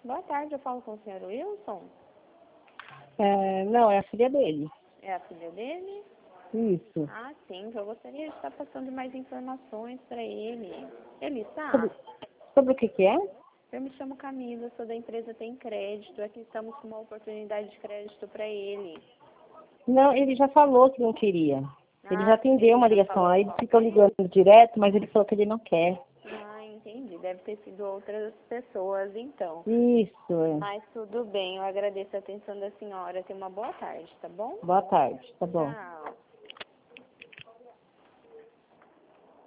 Boa tarde, eu falo com o senhor Wilson. Não, é a filha dele. É a filha dele? Isso. Ah, sim, eu gostaria de estar passando mais informações para ele. Ele está? Sobre o que é? Eu me chamo Camila, sou da empresa Tem Crédito. Aqui estamos com uma oportunidade de crédito para ele. Não, ele já falou que não queria. Ele já atendeu ele uma já ligação falou lá, com ele ficou ligando direto, mas ele falou que ele não quer. Ah, entendi. Deve ter sido outras pessoas, então. Isso, Mas tudo bem, eu agradeço a atenção da senhora. Tenha uma boa tarde, tá bom? Boa tarde, tá bom. Tchau.